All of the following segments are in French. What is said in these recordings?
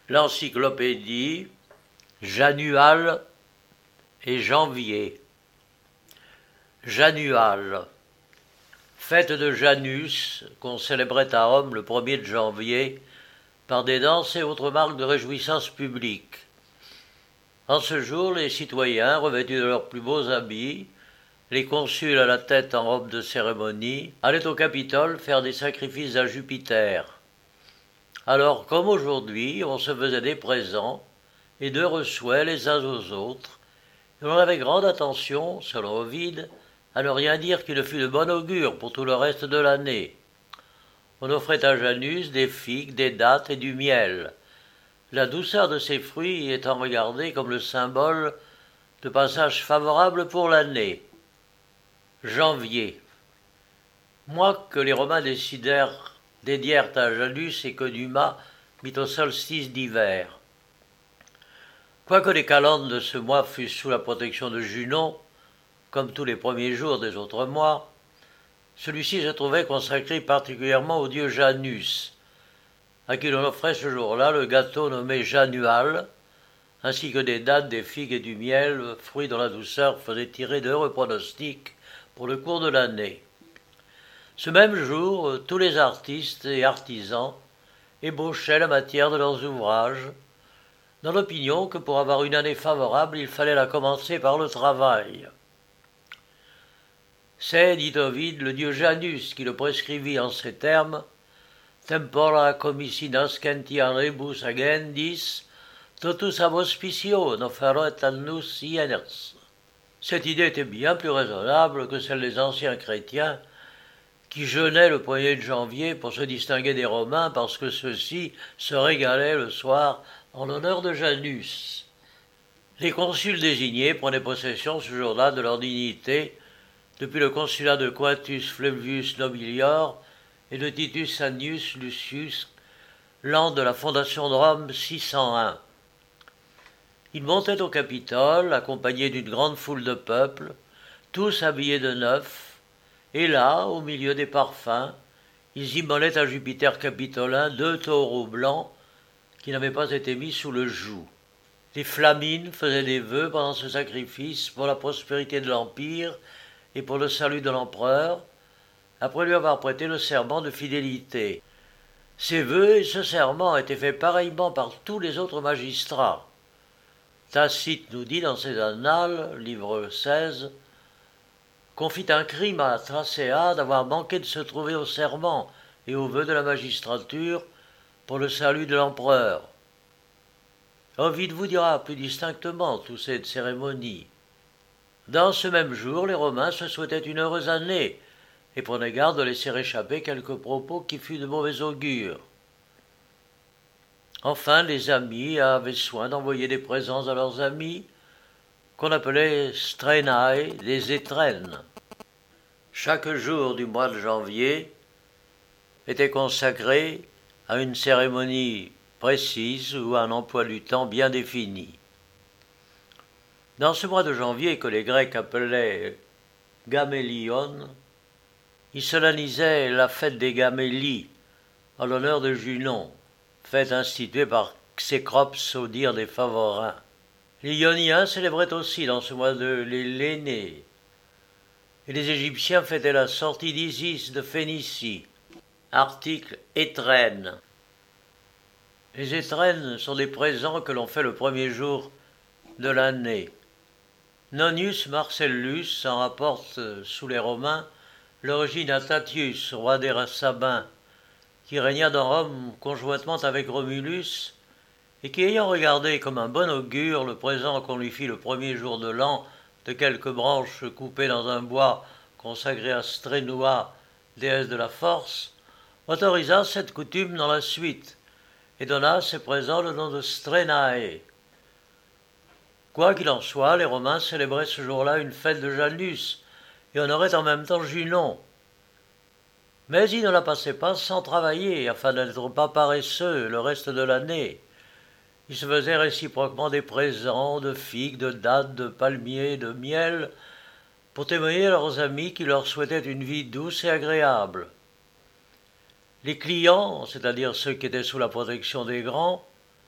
L'encyclopédie, Janual et Janvier. Janual, fête de Janus qu'on célébrait à Rome le 1er de janvier par des danses et autres marques de réjouissance publique. En ce jour, les citoyens, revêtus de leurs plus beaux habits, les consuls à la tête en robe de cérémonie, allaient au Capitole faire des sacrifices à Jupiter. Alors, comme aujourd'hui, on se faisait des présents et d'heureux souhaits les uns aux autres, et on avait grande attention, selon Ovide, à ne rien dire qui ne fût de bon augure pour tout le reste de l'année. On offrait à Janus des figues, des dattes et du miel, la douceur de ces fruits étant regardée comme le symbole de passages favorables pour l'année. Janvier. Mois que les Romains dédièrent à Janus et que Numa mit au solstice d'hiver. Quoique les calendes de ce mois fussent sous la protection de Junon, comme tous les premiers jours des autres mois, celui-ci se trouvait consacré particulièrement au dieu Janus, à qui l'on offrait ce jour-là le gâteau nommé Janual, ainsi que des dattes, des figues et du miel, fruits dont la douceur faisait tirer d'heureux pronostics pour le cours de l'année. Ce même jour, tous les artistes et artisans ébauchaient la matière de leurs ouvrages, dans l'opinion que pour avoir une année favorable, il fallait la commencer par le travail. C'est, dit Ovide, le dieu Janus qui le prescrivit en ces termes, tempora commissi nascentiam rebus agendis, totus ab auspicio noferet annus ieners. Cette idée était bien plus raisonnable que celle des anciens chrétiens qui jeûnaient le 1er de janvier pour se distinguer des Romains parce que ceux-ci se régalaient le soir en l'honneur de Janus. Les consuls désignés prenaient possession ce jour-là de leur dignité depuis le consulat de Quintus Flavius Nobilior et de Titus Annius Lucius, l'an de la fondation de Rome 601. Ils montaient au Capitole, accompagnés d'une grande foule de peuple, tous habillés de neuf, et là, au milieu des parfums, ils immolaient à Jupiter capitolin 2 taureaux blancs qui n'avaient pas été mis sous le joug. Les Flamines faisaient des vœux pendant ce sacrifice pour la prospérité de l'Empire et pour le salut de l'empereur, après lui avoir prêté le serment de fidélité. Ces vœux et ce serment étaient faits pareillement par tous les autres magistrats. Tacite nous dit dans ses Annales, livre 16, qu'on fit un crime à Tracéa d'avoir manqué de se trouver au serment et aux vœux de la magistrature pour le salut de l'empereur. Ovide vous dira plus distinctement toutes ces cérémonies. Dans ce même jour, les Romains se souhaitaient une heureuse année et prenaient garde de laisser échapper quelques propos qui furent de mauvais augure. Enfin, les amis avaient soin d'envoyer des présents à leurs amis, qu'on appelait strenae, des étrennes. Chaque jour du mois de janvier était consacré à une cérémonie précise ou à un emploi du temps bien défini. Dans ce mois de janvier que les Grecs appelaient Gamélion, ils solennisaient la fête des Gamélies en l'honneur de Junon, fête instituée par Xécrops au dire des Favorins. Les Ioniens célébraient aussi dans ce mois de l'Hélénée, et les Égyptiens fêtaient la sortie d'Isis de Phénicie. Article étrennes. Les étrennes sont des présents que l'on fait le premier jour de l'année. Nonius Marcellus en rapporte sous les Romains l'origine à Tatius, roi des Sabins, qui régna dans Rome conjointement avec Romulus, et qui, ayant regardé comme un bon augure le présent qu'on lui fit le premier jour de l'an de quelques branches coupées dans un bois consacré à Strénoua, déesse de la force, autorisa cette coutume dans la suite, et donna à ces présents le nom de Strenae. Quoi qu'il en soit, les Romains célébraient ce jour-là une fête de Janus, et honoraient en même temps Junon. Mais ils ne la passaient pas sans travailler, afin d'être pas paresseux le reste de l'année. Ils se faisaient réciproquement des présents de figues, de dattes, de palmiers, de miel, pour témoigner à leurs amis qui leur souhaitaient une vie douce et agréable. Les clients, c'est-à-dire ceux qui étaient sous la protection des grands,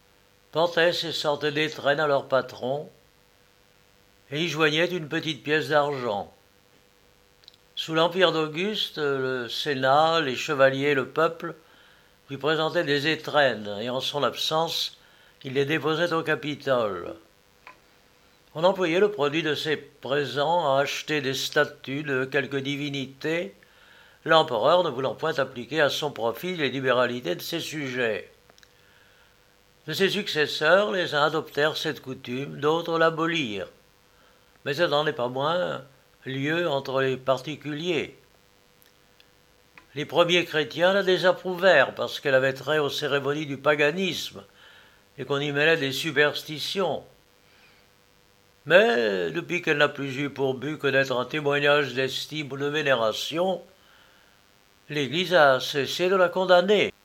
portaient ces sortes d'étrennes à leur patron et y joignaient une petite pièce d'argent. Sous l'empire d'Auguste, le Sénat, les chevaliers, le peuple lui présentaient des étrennes et en son absence, il les déposait au Capitole. On employait le produit de ces présents à acheter des statues de quelques divinités, l'empereur ne voulant point appliquer à son profit les libéralités de ses sujets. De ses successeurs, les uns adoptèrent cette coutume, d'autres l'abolirent. Mais ça n'en est pas moins lieu entre les particuliers. Les premiers chrétiens la désapprouvèrent parce qu'elle avait trait aux cérémonies du paganisme et qu'on y mêlait des superstitions. Mais depuis qu'elle n'a plus eu pour but que d'être un témoignage d'estime ou de vénération, l'Église a cessé de la condamner.